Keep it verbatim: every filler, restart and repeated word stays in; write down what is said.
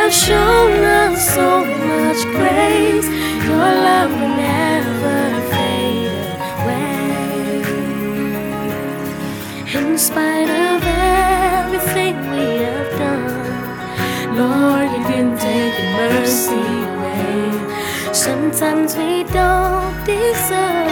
have shown us so much grace. Your love will never fade away. In spite of everything we have done, Lord, you didn't take your mercy away. Sometimes we don't deserve